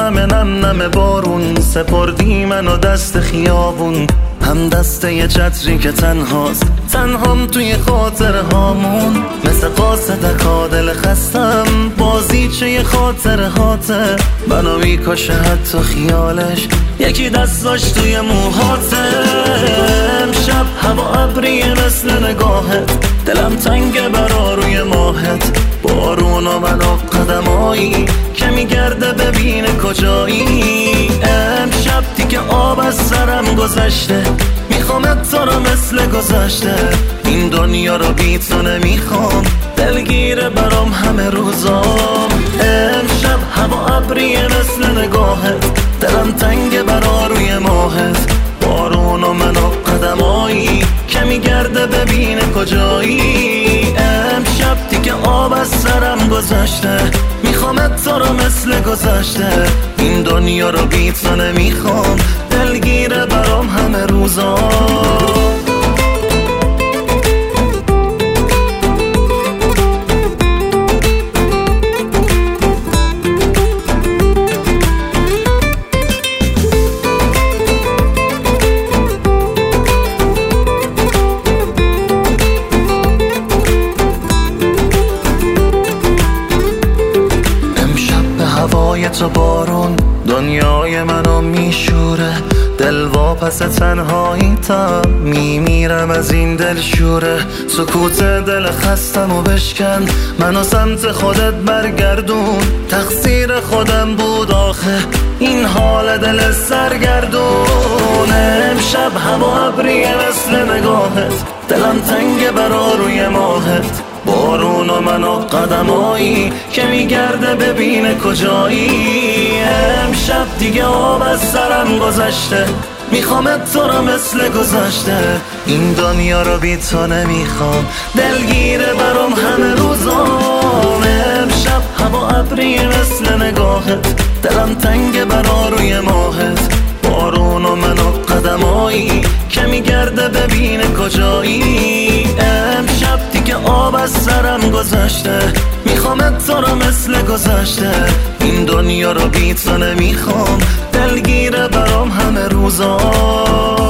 همه نم نم بارون، سپردی منو دست خیابون، هم دسته یه چتری که تنهاست، تنهام توی خاطر هامون. مثل قاصد کادل خستم، بازیچه یه خاطر هاته، منو میکشه حتی خیالش، یکی دستاش توی موهاته. امشب هوا ابریه مثل نگاهت، دلم تنگه برا روی ماهت، بارون و من و قدمایی که میگرده ببینه کجایی. امشب دیگه آب از سرم گذشته، میخوامت تو رو مثل گذشته، این دنیا رو بی تو نمیخوام، دلگیره برام همه روزام. امشب هوا ابریه مثل نگاهت، دلم تنگه برا روی ماهت، بارون و من و قدمایی که میگرده ببینه کجایی. امشب دیگه آب از سرم گذشته، میخوامت تو رو مثل گذشته، این دنیا رو بی تو نمیخوام، دلگیره برام همه روزام. هوای تو بارون دنیای منو میشوره، دل واپس تنهایی تا میمیرم از این دل شوره. سکوت دل خستم و بشکن، منو سمت خودت برگردون، تقصیر خودم بود آخه این حال دل سرگردون. امشب هوا ابریه مثل نگاهت، دلم تنگه برا روی ماهت، بارون و من و قدمایی که میگرده ببینه کجایی. امشب دیگه آب از سرم گذشته، میخوامت تو رو مثل گذشته، این دنیا رو بی تو نمیخوام، دلگیره برام همه روزام. امشب هوا ابریه مثل نگاهت، دلم تنگه برا روی ماهت، بارون و من و قدمایی که میگرده ببینه کجایی. امشب دیگه آب از سرم گذشته، میخوامت تو رو مثل گذشته، این دنیا رو بی تو نمیخوام، دلگیره برام همه روزا.